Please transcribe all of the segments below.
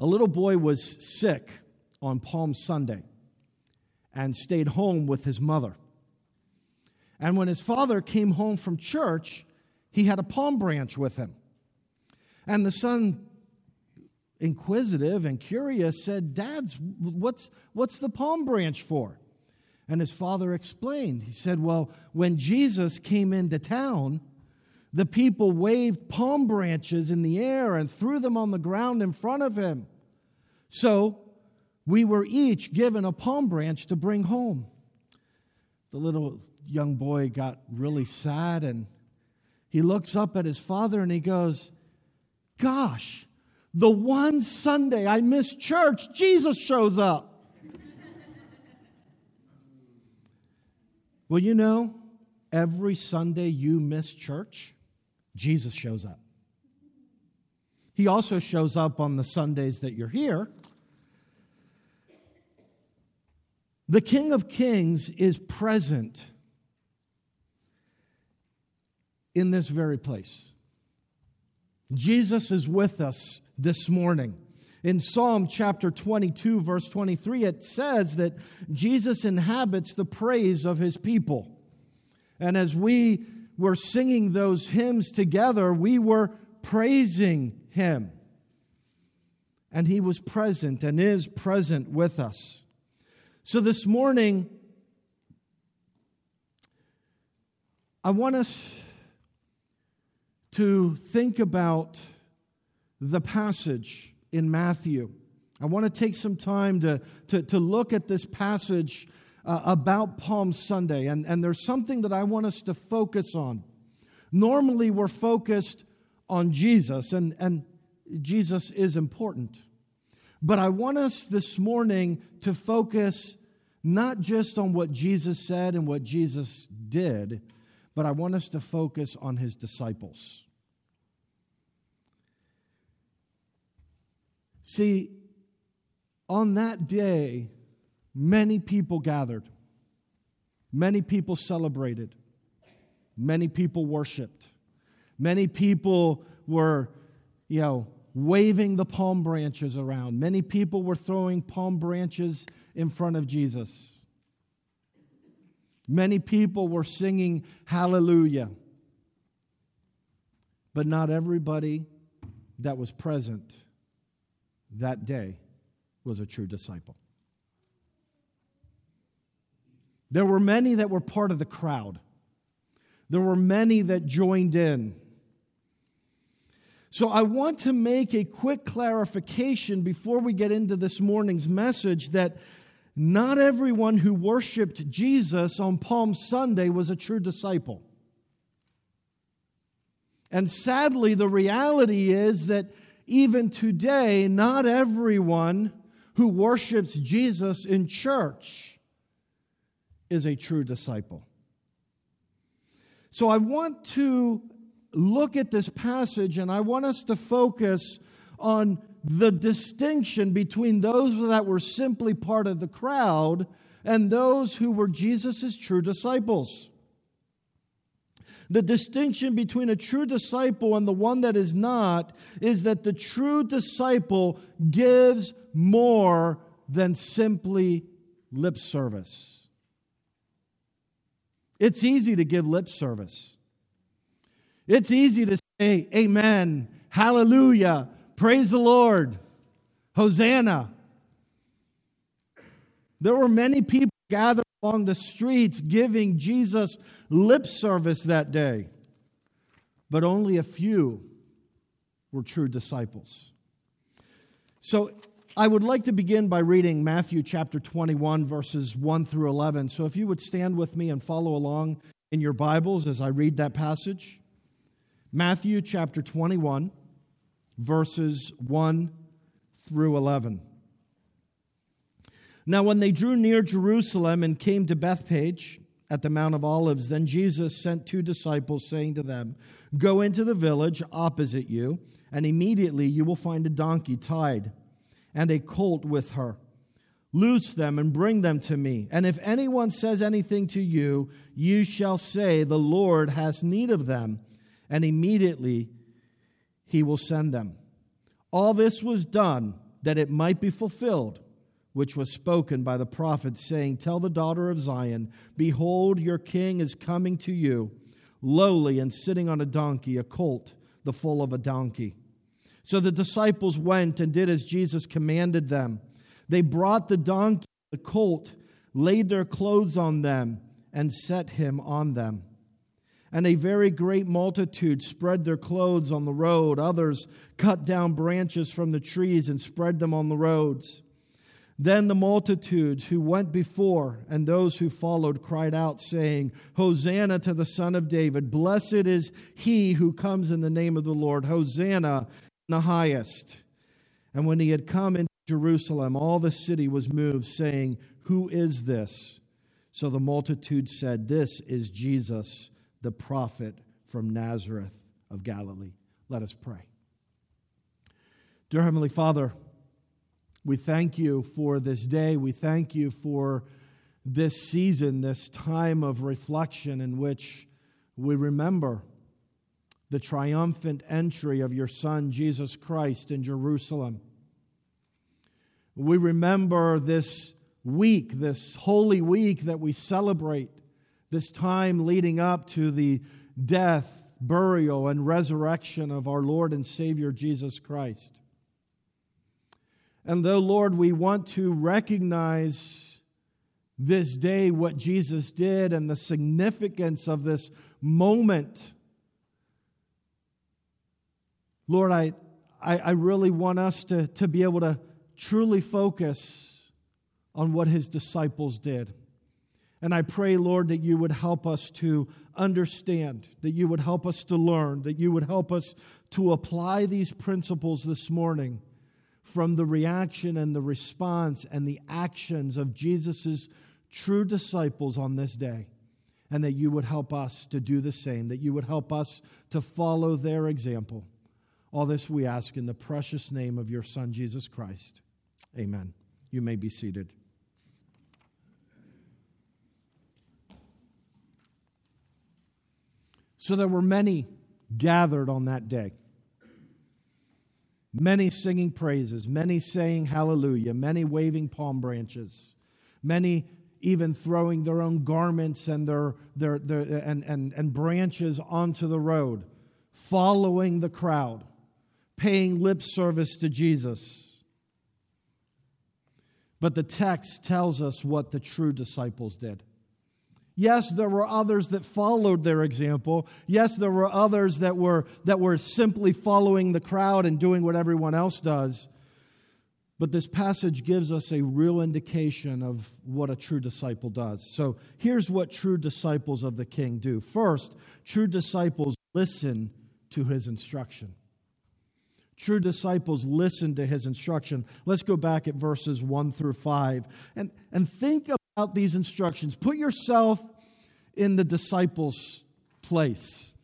a little boy was sick on Palm Sunday and stayed home with his mother. And when his father came home from church, he had a palm branch with him. And the son, inquisitive and curious, said, "Dad, what's the palm branch for?" And his father explained. He said, "Well, when Jesus came into town, the people waved palm branches in the air and threw them on the ground in front of him. So we were each given a palm branch to bring home." The little young boy got really sad, and he looks up at his father and he goes, "Gosh, the one Sunday I missed church, Jesus shows up." Well, you know, every Sunday you miss church, Jesus shows up. He also shows up on the Sundays that you're here. The King of Kings is present in this very place. Jesus is with us this morning. In Psalm chapter 22, verse 23, it says that Jesus inhabits the praise of his people. And as we were singing those hymns together, we were praising him. And he was present and is present with us. So this morning, I want us to think about the passage in Matthew. I want to take some time to look at this passage about Palm Sunday. And there's something that I want us to focus on. Normally, we're focused on Jesus, and Jesus is important. But I want us this morning to focus not just on what Jesus said and what Jesus did, but I want us to focus on his disciples. See, on that day, many people gathered. Many people celebrated. Many people worshiped. Many people were, waving the palm branches around. Many people were throwing palm branches in front of Jesus. Many people were singing hallelujah. But not everybody that was present that day was a true disciple. There were many that were part of the crowd. There were many that joined in. So I want to make a quick clarification before we get into this morning's message that not everyone who worshiped Jesus on Palm Sunday was a true disciple. And sadly, the reality is that even today, not everyone who worships Jesus in church is a true disciple. So I want to look at this passage, and I want us to focus on the distinction between those that were simply part of the crowd and those who were Jesus' true disciples. The distinction between a true disciple and the one that is not is that the true disciple gives more than simply lip service. It's easy to give lip service. It's easy to say, amen, hallelujah, praise the Lord, Hosanna. There were many people gathered along the streets giving Jesus lip service that day, but only a few were true disciples. So I would like to begin by reading Matthew chapter 21, verses 1 through 11. So if you would stand with me and follow along in your Bibles as I read that passage. Matthew chapter 21, verses 1 through 11. Now when they drew near Jerusalem and came to Bethphage at the Mount of Olives, then Jesus sent 2 disciples, saying to them, "Go into the village opposite you, and immediately you will find a donkey tied, and a colt with her. Loose them and bring them to me. And if anyone says anything to you, you shall say, 'The Lord has need of them,' and immediately he will send them." All this was done that it might be fulfilled, which was spoken by the prophet, saying, Tell the daughter of Zion, behold, your king is coming to you, lowly and sitting on a donkey, a colt, the foal of a donkey. So the disciples went and did as Jesus commanded them. They brought the donkey, the colt, laid their clothes on them, and set him on them. And a very great multitude spread their clothes on the road. Others cut down branches from the trees and spread them on the roads. Then the multitudes who went before and those who followed cried out, saying, Hosanna to the Son of David. Blessed is he who comes in the name of the Lord. Hosanna in the highest. And when he had come into Jerusalem, all the city was moved, saying, Who is this? So the multitude said, This is Jesus, the prophet from Nazareth of Galilee. Let us pray. Dear Heavenly Father, we thank you for this day. We thank you for this season, this time of reflection in which we remember the triumphant entry of your Son, Jesus Christ, in Jerusalem. We remember this week, this holy week that we celebrate, this time leading up to the death, burial, and resurrection of our Lord and Savior, Jesus Christ. And though, Lord, we want to recognize this day what Jesus did and the significance of this moment, Lord, I really want us to be able to truly focus on what his disciples did. And I pray, Lord, that you would help us to understand, that you would help us to learn, that you would help us to apply these principles this morning from the reaction and the response and the actions of Jesus' true disciples on this day, and that you would help us to do the same, that you would help us to follow their example. All this we ask in the precious name of your Son, Jesus Christ. Amen. You may be seated. So there were many gathered on that day. Many singing praises, many saying hallelujah, many waving palm branches, many even throwing their own garments and their branches onto the road, following the crowd, paying lip service to Jesus. But the text tells us what the true disciples did. Yes, there were others that followed their example. Yes, there were others that were simply following the crowd and doing what everyone else does. But this passage gives us a real indication of what a true disciple does. So here's what true disciples of the King do. First, true disciples listen to his instruction. True disciples listen to his instruction. Let's go back at verses 1 through 5 and think about these instructions. Put yourself in the disciples' place.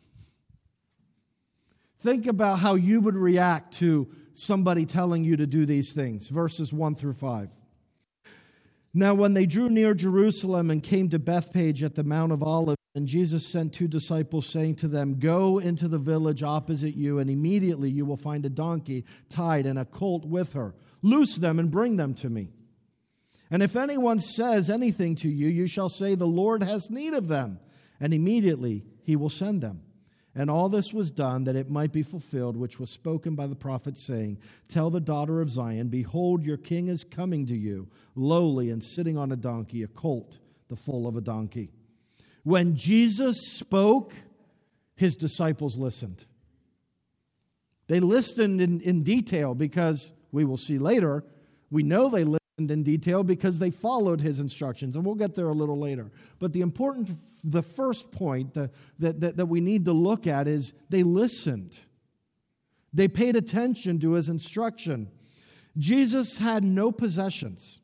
Think about how you would react to somebody telling you to do these things. Verses 1 through 5. Now, when they drew near Jerusalem and came to Bethphage at the Mount of Olives, and Jesus sent 2 disciples, saying to them, Go into the village opposite you, and immediately you will find a donkey tied and a colt with her. Loose them and bring them to me. And if anyone says anything to you, you shall say, The Lord has need of them, and immediately he will send them. And all this was done that it might be fulfilled, which was spoken by the prophet, saying, Tell the daughter of Zion, Behold, your king is coming to you, lowly and sitting on a donkey, a colt, the foal of a donkey. When Jesus spoke, his disciples listened. They listened in detail because, we will see later, we know they listened in detail because they followed his instructions, and we'll get there a little later. But the first point that we need to look at is they listened. They paid attention to his instruction. Jesus had no possessions.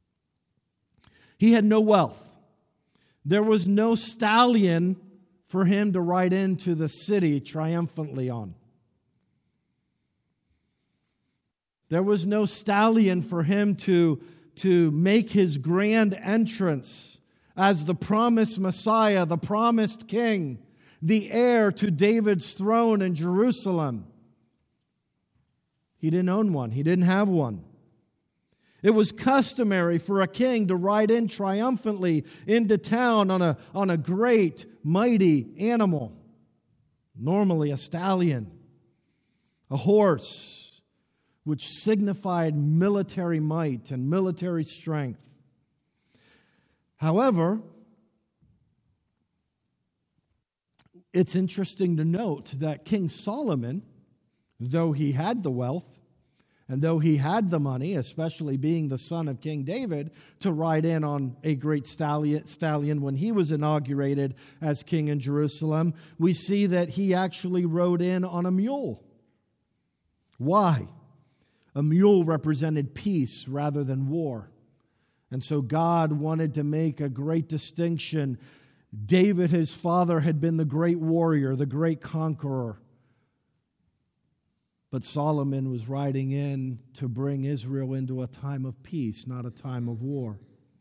He had no wealth. There was no stallion for him to ride into the city triumphantly on. There was no stallion for him to make his grand entrance as the promised Messiah, the promised King, the heir to David's throne in Jerusalem. He didn't own one. He didn't have one. It was customary for a king to ride in triumphantly into town on a great, mighty animal, normally a stallion, a horse, which signified military might and military strength. However, it's interesting to note that King Solomon, though he had the wealth, and though he had the money, especially being the son of King David, to ride in on a great stallion when he was inaugurated as king in Jerusalem, we see that he actually rode in on a mule. Why? A mule represented peace rather than war. And so God wanted to make a great distinction. David, his father, had been the great warrior, the great conqueror. But Solomon was riding in to bring Israel into a time of peace, not a time of war.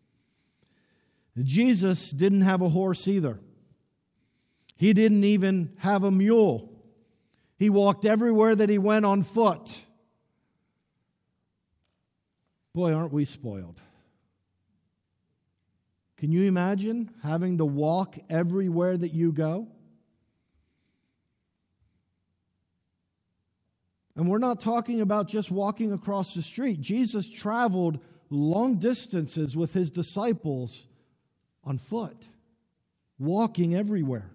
Jesus didn't have a horse either. He didn't even have a mule. He walked everywhere that he went on foot. Boy, aren't we spoiled. Can you imagine having to walk everywhere that you go? And we're not talking about just walking across the street. Jesus traveled long distances with his disciples on foot, walking everywhere.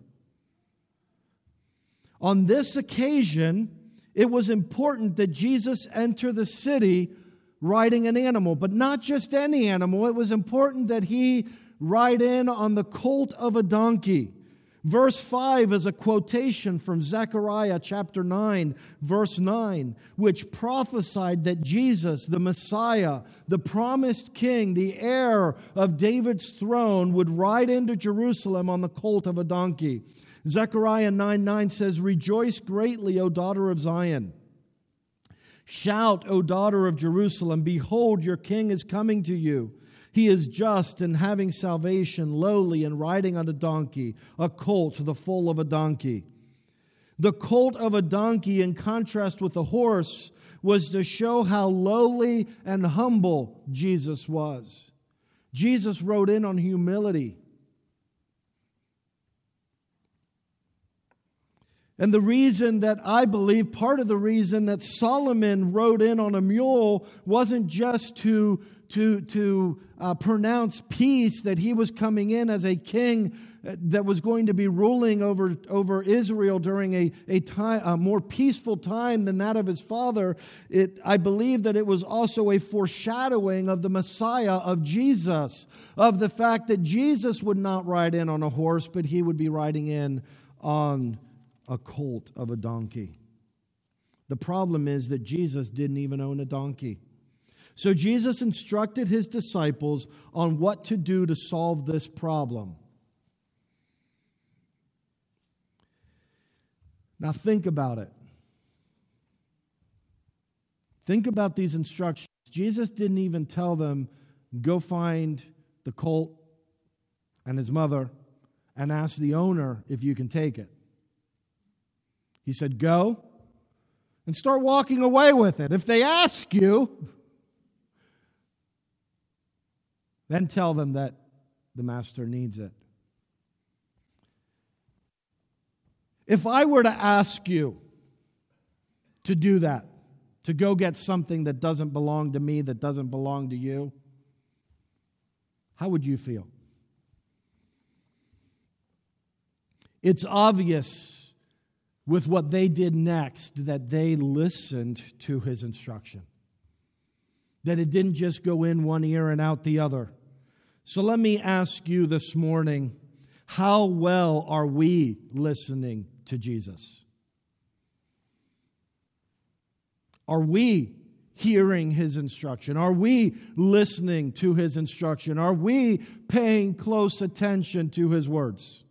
On this occasion, it was important that Jesus enter the city riding an animal, but not just any animal. It was important that he ride in on the colt of a donkey. Verse 5 is a quotation from Zechariah chapter 9, verse 9, which prophesied that Jesus, the Messiah, the promised king, the heir of David's throne, would ride into Jerusalem on the colt of a donkey. Zechariah 9:9 says, "Rejoice greatly, O daughter of Zion. Shout, O daughter of Jerusalem, behold, your king is coming to you. He is just and having salvation, lowly and riding on a donkey, a colt, the foal of a donkey." The colt of a donkey, in contrast with the horse, was to show how lowly and humble Jesus was. Jesus rode in on humility. And the reason that I believe, part of the reason that Solomon rode in on a mule wasn't just to pronounce peace, that he was coming in as a king that was going to be ruling over Israel during a more peaceful time than that of his father. I believe that it was also a foreshadowing of the Messiah, of Jesus, of the fact that Jesus would not ride in on a horse, but he would be riding in on a colt of a donkey. The problem is that Jesus didn't even own a donkey. So Jesus instructed his disciples on what to do to solve this problem. Now think about it. Think about these instructions. Jesus didn't even tell them, go find the colt and his mother and ask the owner if you can take it. He said, go and start walking away with it. If they ask you, then tell them that the master needs it. If I were to ask you to do that, to go get something that doesn't belong to me, that doesn't belong to you, how would you feel? It's obvious with what they did next that they listened to his instruction, that it didn't just go in one ear and out the other. So let me ask you this morning, how well are we listening to Jesus? Are we hearing his instruction? Are we listening to his instruction? Are we paying close attention to his words?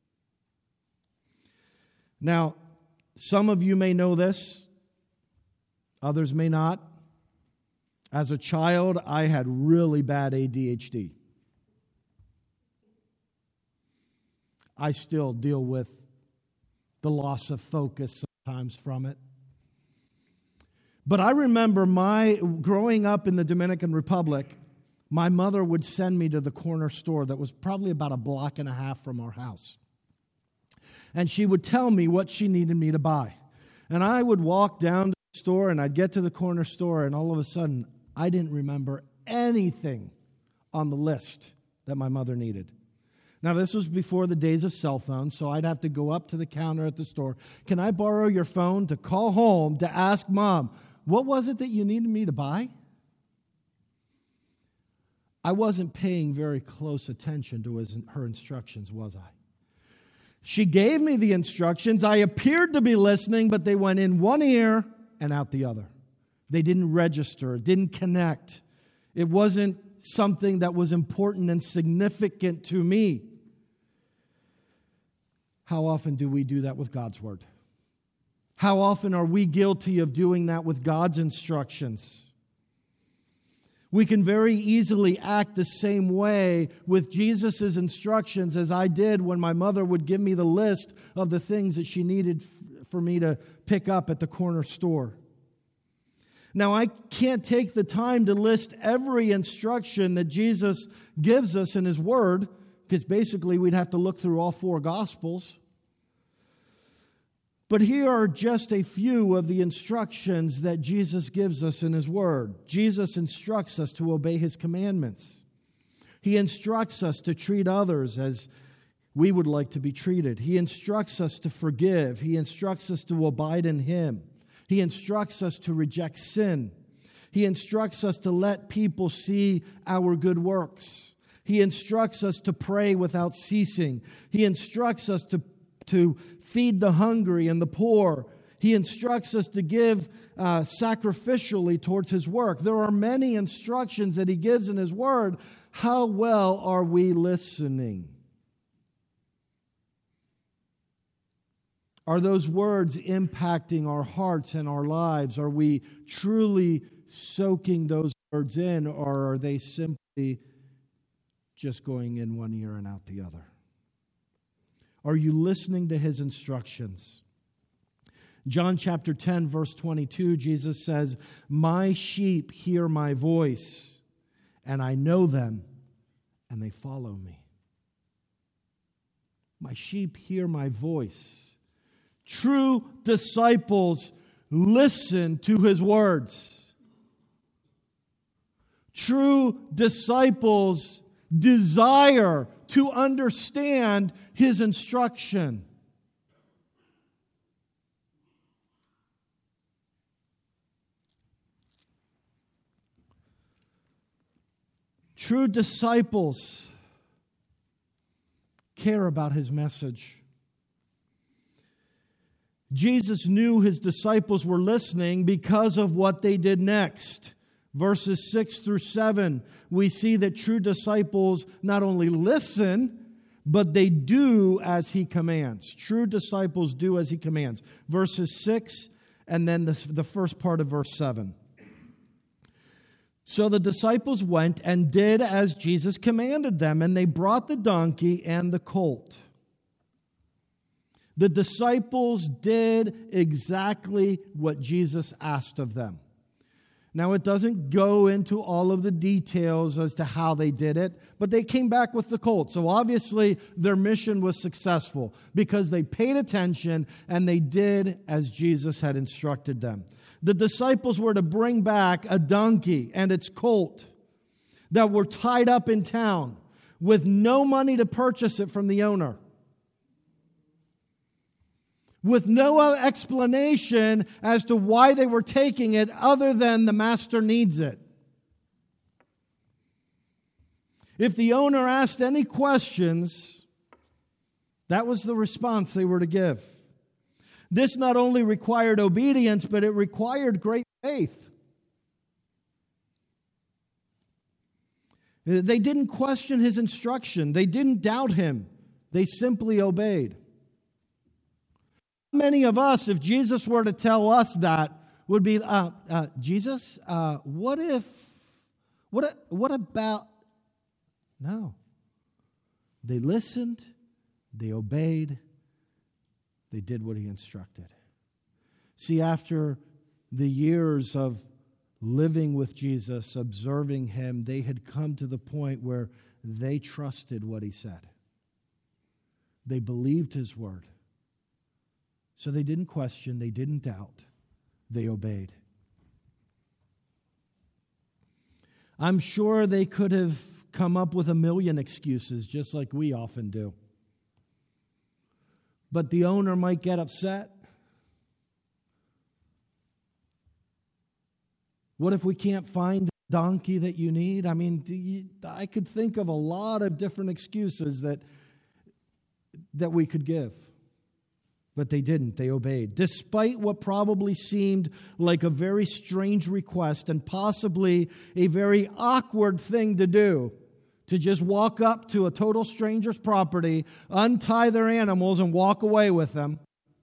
Now, some of you may know this, others may not. As a child, I had really bad ADHD. I still deal with the loss of focus sometimes from it. But I remember growing up in the Dominican Republic, my mother would send me to the corner store that was probably about a block and a half from our house. And she would tell me what she needed me to buy. And I would walk down to the store, and I'd get to the corner store, and all of a sudden, I didn't remember anything on the list that my mother needed. Now, this was before the days of cell phones, so I'd have to go up to the counter at the store. Can I borrow your phone to call home to ask Mom, what was it that you needed me to buy? I wasn't paying very close attention to her instructions, was I? She gave me the instructions. I appeared to be listening, but they went in one ear and out the other. They didn't register, didn't connect. It wasn't something that was important and significant to me. How often do we do that with God's Word? How often are we guilty of doing that with God's instructions? We can very easily act the same way with Jesus' instructions as I did when my mother would give me the list of the things that she needed for me to pick up at the corner store. Now, I can't take the time to list every instruction that Jesus gives us in His Word, because basically we'd have to look through all 4 Gospels. But here are just a few of the instructions that Jesus gives us in His Word. Jesus instructs us to obey His commandments. He instructs us to treat others as we would like to be treated. He instructs us to forgive. He instructs us to abide in Him. He instructs us to reject sin. He instructs us to let people see our good works. He instructs us to pray without ceasing. He instructs us to feed the hungry and the poor. He instructs us to give sacrificially towards His work. There are many instructions that He gives in His Word. How well are we listening? Are those words impacting our hearts and our lives? Are we truly soaking those words in, or are they simply just going in one ear and out the other? Are you listening to His instructions? John chapter 10, verse 22, Jesus says, "My sheep hear my voice, and I know them, and they follow me." My sheep hear my voice. True disciples listen to His words. True disciples desire to understand His instruction. True disciples care about His message. Jesus knew His disciples were listening because of what they did next. Verses 6 through 7, we see that true disciples not only listen, but they do as He commands. True disciples do as He commands. Verses 6 and then the first part of verse 7. So the disciples went and did as Jesus commanded them, and they brought the donkey and the colt. The disciples did exactly what Jesus asked of them. Now, it doesn't go into all of the details as to how they did it, but they came back with the colt. So obviously, their mission was successful because they paid attention and they did as Jesus had instructed them. The disciples were to bring back a donkey and its colt that were tied up in town with no money to purchase it from the owner, with no explanation as to why they were taking it other than the master needs it. If the owner asked any questions, that was the response they were to give. This not only required obedience, but it required great faith. They didn't question His instruction. They didn't doubt Him. They simply obeyed. Many of us, if Jesus were to tell us that, would be, Jesus, what about? No. They listened, they obeyed, they did what He instructed. See, after the years of living with Jesus, observing him, they had come to the point where they trusted what he said. They believed his word. So they didn't question, they didn't doubt, they obeyed. I'm sure they could have come up with a million excuses, just like we often do. But the owner might get upset. What if we can't find the donkey that you need? I mean, I could think of a lot of different excuses that we could give. But they didn't. They obeyed. Despite what probably seemed like a very strange request and possibly a very awkward thing to do, to just walk up to a total stranger's property, untie their animals, and walk away with them,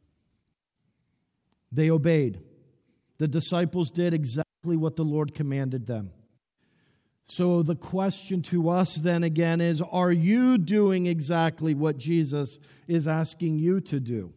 they obeyed. The disciples did exactly what the Lord commanded them. So the question to us then again is, are you doing exactly what Jesus is asking you to do?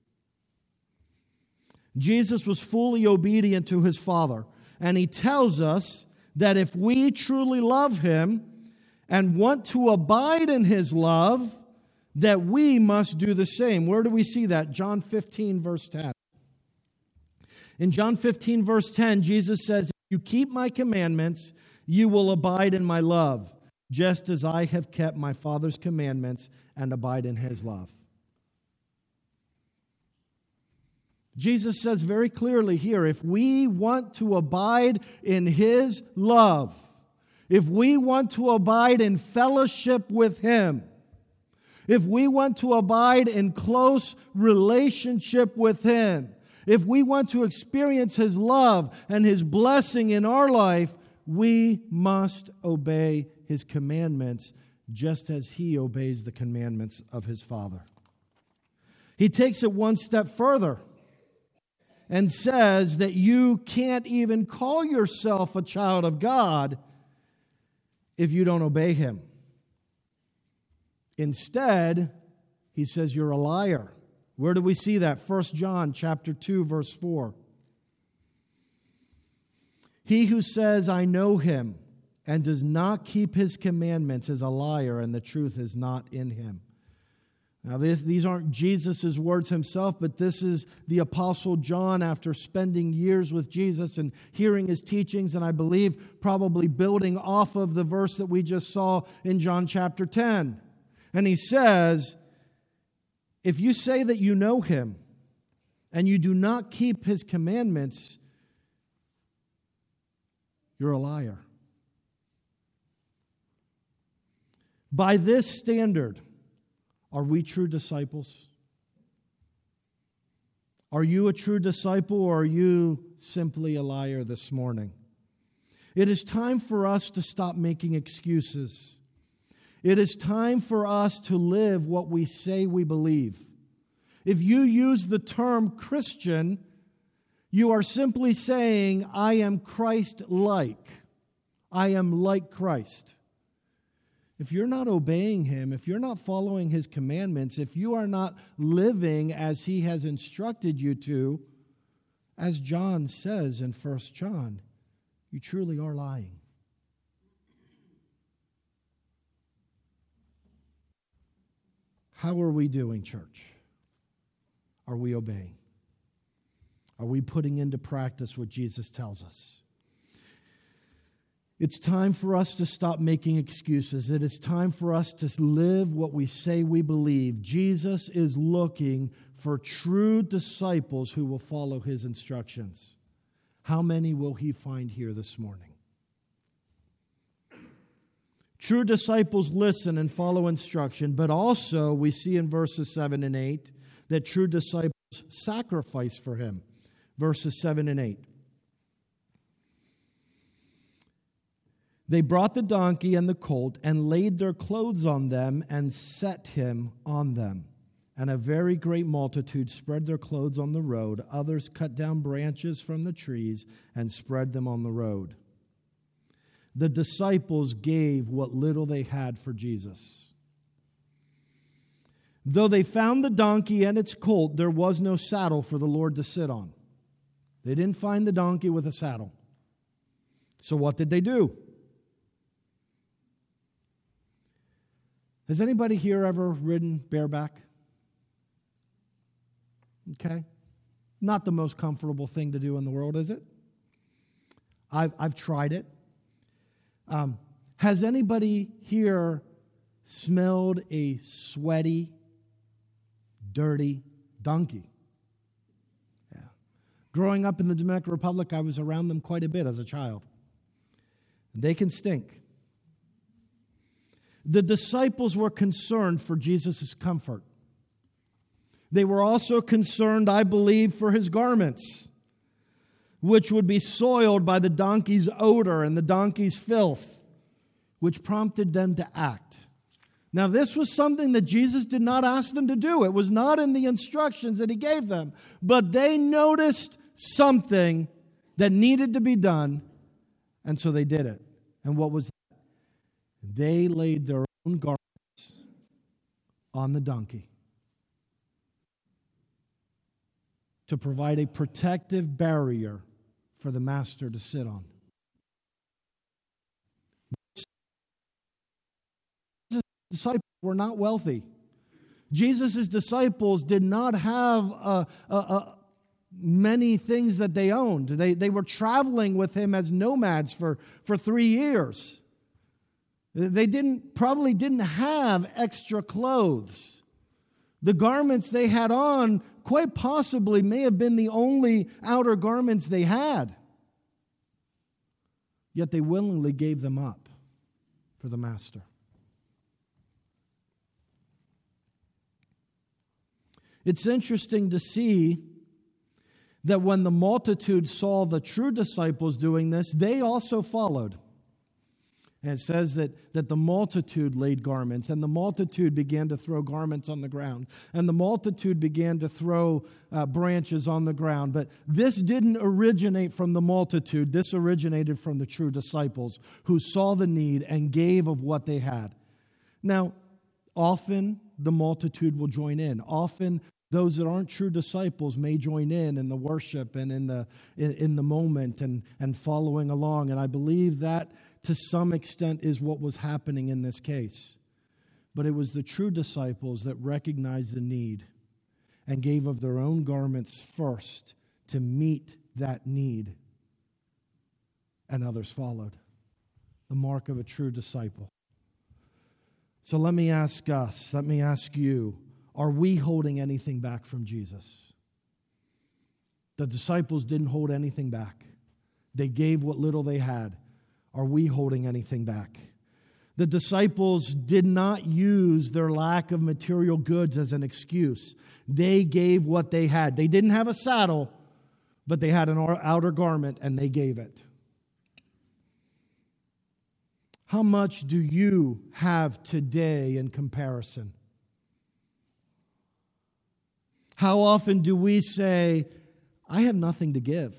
Jesus was fully obedient to his Father, and he tells us that if we truly love him and want to abide in his love, that we must do the same. Where do we see that? John 15, verse 10. In John 15, verse 10, Jesus says, "If you keep my commandments, you will abide in my love, just as I have kept my Father's commandments and abide in his love." Jesus says very clearly here, if we want to abide in his love, if we want to abide in fellowship with him, if we want to abide in close relationship with him, if we want to experience his love and his blessing in our life, we must obey his commandments just as he obeys the commandments of his Father. He takes it one step further and says that you can't even call yourself a child of God if you don't obey him. Instead, he says you're a liar. Where do we see that? 1 John chapter 2, verse 4. He who says, "I know him," and does not keep his commandments is a liar, and the truth is not in him. Now, these aren't Jesus' words himself, but this is the Apostle John after spending years with Jesus and hearing his teachings, and I believe probably building off of the verse that we just saw in John chapter 10. And he says, if you say that you know him and you do not keep his commandments, you're a liar. By this standard, are we true disciples? Are you a true disciple, or are you simply a liar this morning? It is time for us to stop making excuses. It is time for us to live what we say we believe. If you use the term Christian, you are simply saying, I am Christ-like. I am like Christ. If you're not obeying him, if you're not following his commandments, if you are not living as he has instructed you to, as John says in 1 John, you truly are lying. How are we doing, church? Are we obeying? Are we putting into practice what Jesus tells us? It's time for us to stop making excuses. It is time for us to live what we say we believe. Jesus is looking for true disciples who will follow his instructions. How many will he find here this morning? True disciples listen and follow instruction, but also we see in verses 7 and 8 that true disciples sacrifice for him. Verses 7 and 8. They brought the donkey and the colt and laid their clothes on them and set him on them. And a very great multitude spread their clothes on the road. Others cut down branches from the trees and spread them on the road. The disciples gave what little they had for Jesus. Though they found the donkey and its colt, there was no saddle for the Lord to sit on. They didn't find the donkey with a saddle. So what did they do? Has anybody here ever ridden bareback? Okay. Not the most comfortable thing to do in the world, is it? I've tried it. Has anybody here smelled a sweaty, dirty donkey? Yeah. Growing up in the Dominican Republic, I was around them quite a bit as a child. They can stink. The disciples were concerned for Jesus' comfort. They were also concerned, I believe, for his garments, which would be soiled by the donkey's odor and the donkey's filth, which prompted them to act. Now, this was something that Jesus did not ask them to do. It was not in the instructions that he gave them. But they noticed something that needed to be done, and so they did it. And what was that? They laid their own garments on the donkey to provide a protective barrier for the master to sit on. Jesus' disciples were not wealthy. Jesus' disciples did not have many things that they owned. They were traveling with him as nomads for 3 years. They probably didn't have extra clothes. The garments they had on quite possibly may have been the only outer garments they had. Yet they willingly gave them up for the master. It's interesting to see that when the multitude saw the true disciples doing this, they also followed. And it says that the multitude laid garments, and the multitude began to throw garments on the ground, and the multitude began to throw branches on the ground. But this didn't originate from the multitude. This originated from the true disciples who saw the need and gave of what they had. Now, often the multitude will join in. Often those that aren't true disciples may join in the worship and in the moment and following along. And I believe that to some extent is what was happening in this case. But it was the true disciples that recognized the need and gave of their own garments first to meet that need. And others followed. The mark of a true disciple. So let me ask us, let me ask you, are we holding anything back from Jesus? The disciples didn't hold anything back. They gave what little they had. Are we holding anything back? The disciples did not use their lack of material goods as an excuse. They gave what they had. They didn't have a saddle, but they had an outer garment, and they gave it. How much do you have today in comparison? How often do we say, I have nothing to give?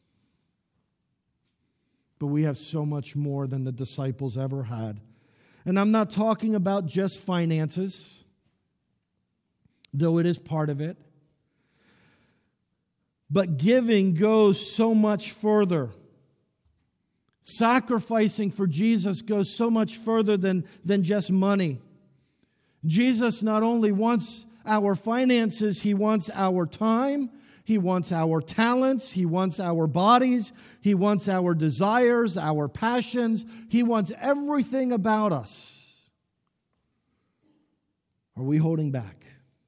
But we have so much more than the disciples ever had. And I'm not talking about just finances, though it is part of it. But giving goes so much further. Sacrificing for Jesus goes so much further than just money. Jesus not only wants our finances, he wants our time. He wants our talents. He wants our bodies. He wants our desires, our passions. He wants everything about us. Are we holding back?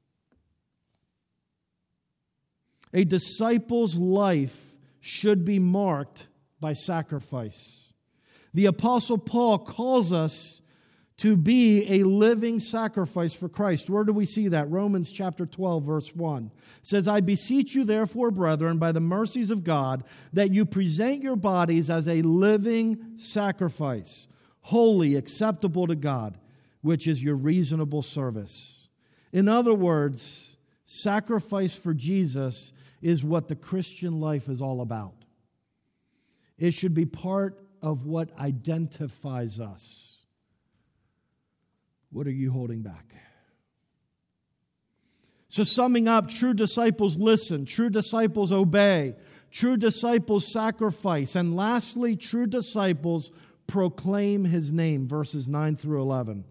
A disciple's life should be marked by sacrifice. The Apostle Paul calls us to be a living sacrifice for Christ. Where do we see that? Romans chapter 12, verse 1 says, I beseech you therefore, brethren, by the mercies of God, that you present your bodies as a living sacrifice, holy, acceptable to God, which is your reasonable service. In other words, sacrifice for Jesus is what the Christian life is all about. It should be part of what identifies us. What are you holding back? So summing up, true disciples listen, true disciples obey, True disciples sacrifice. And lastly, true disciples proclaim his name, verses 9 through 11.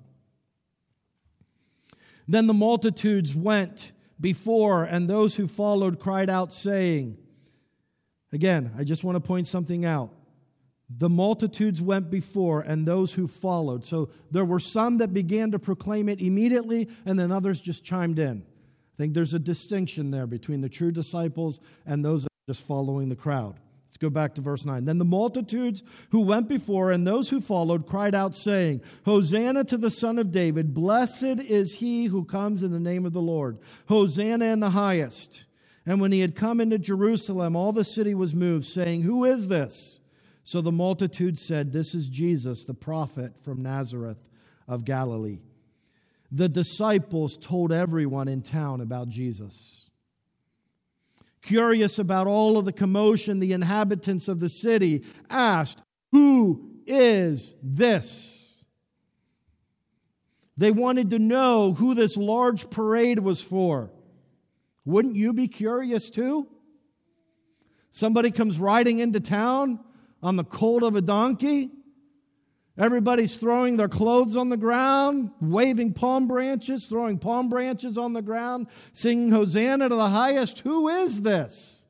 Then the multitudes went before, and those who followed cried out, saying, again, I just want to point something out. The multitudes went before, and those who followed. So there were some that began to proclaim it immediately, and then others just chimed in. I think there's a distinction there between the true disciples and those that are just following the crowd. Let's go back to verse 9. Then the multitudes who went before and those who followed cried out, saying, Hosanna to the Son of David. Blessed is he who comes in the name of the Lord. Hosanna in the highest. And when he had come into Jerusalem, all the city was moved, saying, Who is this? So the multitude said, This is Jesus, the prophet from Nazareth of Galilee. The disciples told everyone in town about Jesus. Curious about all of the commotion, the inhabitants of the city asked, Who is this? They wanted to know who this large parade was for. Wouldn't you be curious too? Somebody comes riding into town on the colt of a donkey. Everybody's throwing their clothes on the ground, waving palm branches, throwing palm branches on the ground, singing Hosanna to the highest. Who is this?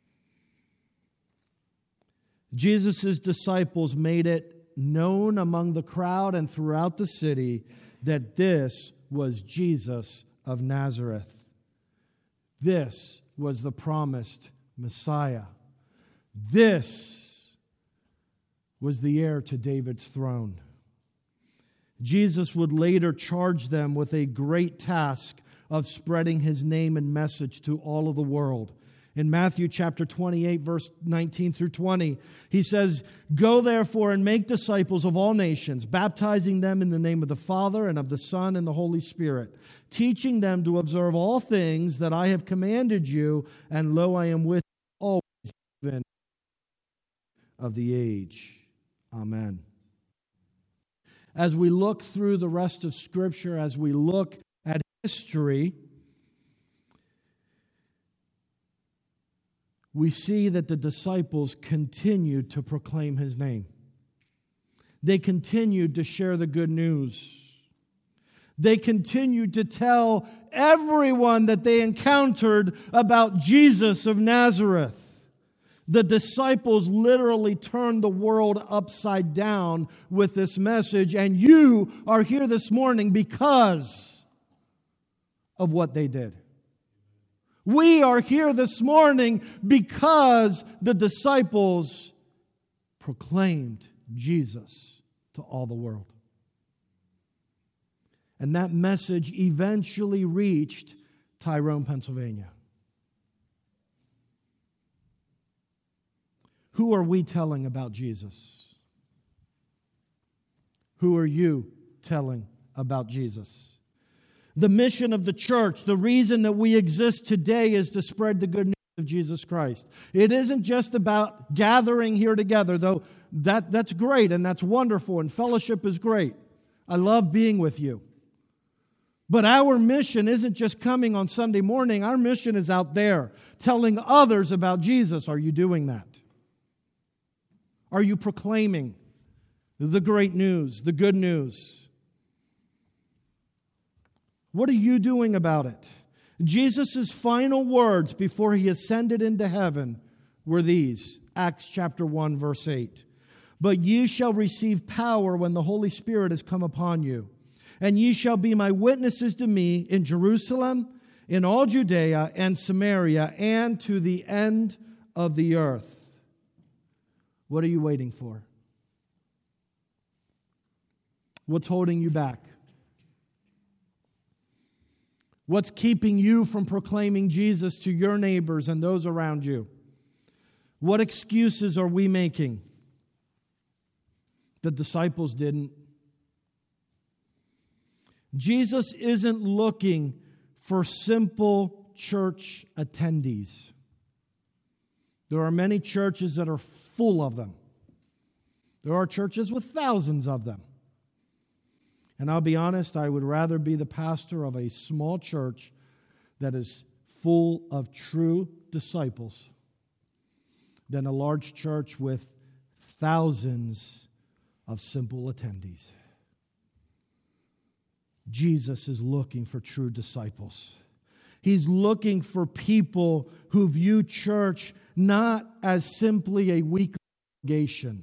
Jesus' disciples made it known among the crowd and throughout the city that this was Jesus of Nazareth. This was the promised Messiah. This was the heir to David's throne. Jesus would later charge them with a great task of spreading his name and message to all of the world. In Matthew chapter 28, verse 19 through 20, he says, Go therefore and make disciples of all nations, baptizing them in the name of the Father and of the Son and the Holy Spirit, teaching them to observe all things that I have commanded you, and lo, I am with you always, even of the age. Amen. As we look through the rest of Scripture, as we look at history, we see that the disciples continued to proclaim his name. They continued to share the good news. They continued to tell everyone that they encountered about Jesus of Nazareth. The disciples literally turned the world upside down with this message, and you are here this morning because of what they did. We are here this morning because the disciples proclaimed Jesus to all the world. And that message eventually reached Tyrone, Pennsylvania. Who are we telling about Jesus? Who are you telling about Jesus? The mission of the church, the reason that we exist today is to spread the good news of Jesus Christ. It isn't just about gathering here together, though that's great and that's wonderful and fellowship is great. I love being with you. But our mission isn't just coming on Sunday morning. Our mission is out there, telling others about Jesus. Are you doing that? Are you proclaiming the great news, the good news? What are you doing about it? Jesus' final words before he ascended into heaven were these, Acts chapter 1, verse 8. But ye shall receive power when the Holy Spirit has come upon you, and ye shall be my witnesses to me in Jerusalem, in all Judea and Samaria, and to the end of the earth. What are you waiting for? What's holding you back? What's keeping you from proclaiming Jesus to your neighbors and those around you? What excuses are we making? The disciples didn't. Jesus isn't looking for simple church attendees. There are many churches that are full of them. There are churches with thousands of them. And I'll be honest, I would rather be the pastor of a small church that is full of true disciples than a large church with thousands of simple attendees. Jesus is looking for true disciples. He's looking for people who view church not as simply a weekly obligation,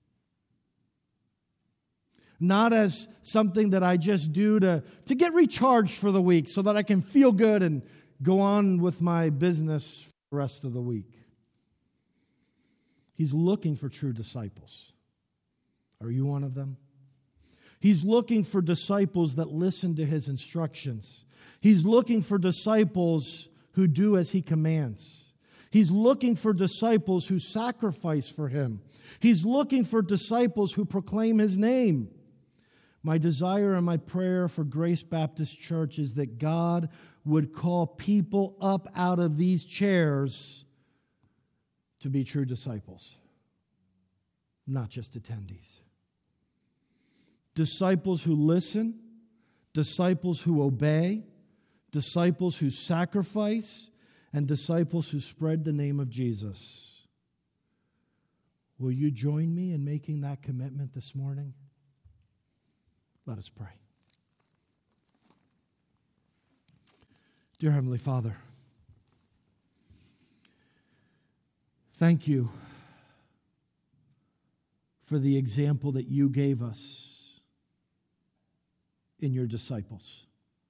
not as something that I just do to get recharged for the week so that I can feel good and go on with my business for the rest of the week. He's looking for true disciples. Are you one of them? He's looking for disciples that listen to His instructions. He's looking for disciples who do as He commands. He's looking for disciples who sacrifice for Him. He's looking for disciples who proclaim His name. My desire and my prayer for Grace Baptist Church is that God would call people up out of these chairs to be true disciples, not just attendees. Disciples who listen, disciples who obey, disciples who sacrifice, and disciples who spread the name of Jesus. Will you join me in making that commitment this morning? Let us pray. Dear Heavenly Father, thank you for the example that you gave us in your disciples.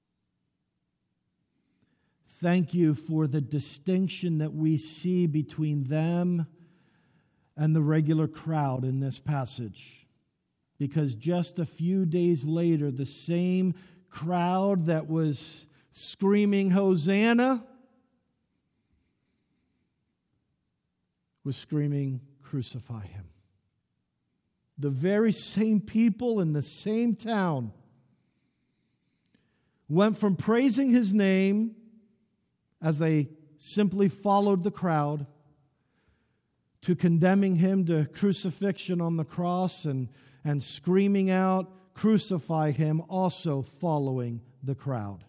Thank you for the distinction that we see between them and the regular crowd in this passage. Because just a few days later, the same crowd that was screaming Hosanna was screaming, crucify him. The very same people in the same town went from praising his name as they simply followed the crowd to condemning him to crucifixion on the cross and screaming out, crucify him, also following the crowd.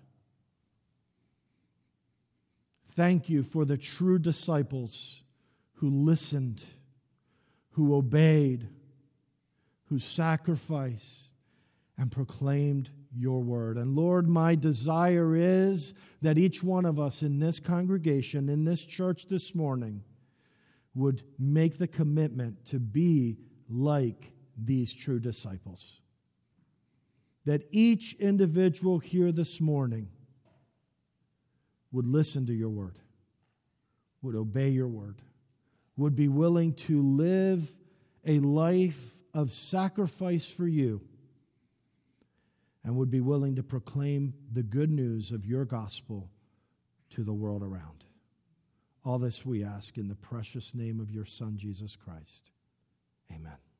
Thank you for the true disciples who listened, who obeyed, who sacrificed, and proclaimed your word. And Lord, my desire is that each one of us in this congregation, in this church this morning, would make the commitment to be like these true disciples. That each individual here this morning would listen to your word, would obey your word, would be willing to live a life of sacrifice for you, and would be willing to proclaim the good news of your gospel to the world around. All this we ask in the precious name of your Son, Jesus Christ. Amen.